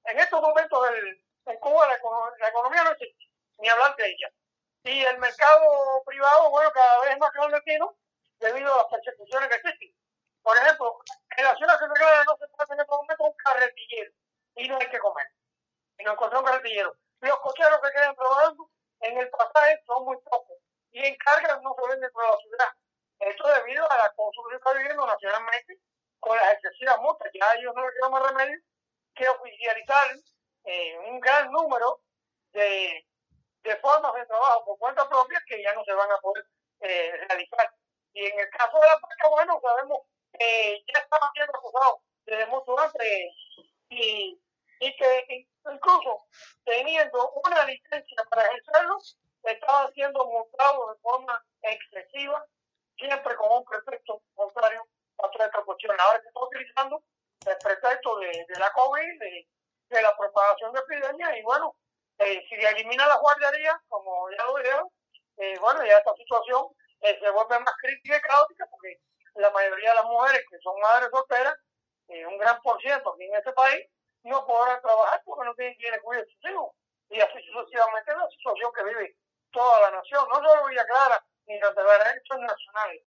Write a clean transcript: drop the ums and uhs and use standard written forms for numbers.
En estos momentos en Cuba la economía no existe, ni hablar de ella. Y el mercado privado, bueno, cada vez es más clandestino debido a las persecuciones que existen. Por ejemplo, en la ciudad se declara no se puede en este momento un carretillero y no hay que comer. Y no encontré un carretillero. Los cocheros que quedan trabajando en el pasaje son muy pocos y en cargas no se ven dentro de la ciudad. Esto debido a la construcción que está viviendo nacionalmente con las excesivas multas. Ya ellos no les queda más remedio que oficializar un gran número de formas de trabajo por cuenta propia que ya no se van a poder realizar. Y en el caso de la pesca, bueno, sabemos que ya estaban siendo acusados desde mucho antes y que incluso teniendo una licencia para ejercerlo, estaban siendo multados de forma excesiva, siempre con un pretexto contrario a toda esta cuestión. Ahora se está utilizando el pretexto de la COVID, de la propagación de epidemias, y bueno, si se elimina la guardería, como ya lo dijeron, bueno, ya esta situación se vuelve más crítica y caótica porque la mayoría de las mujeres que son madres solteras, un gran por ciento aquí en este país, no podrán trabajar porque no tienen quien cuide a sus hijos. Y así sucesivamente es la situación que vive toda la nación, no solo Villa Clara ni Santa Clara, hechos nacionales.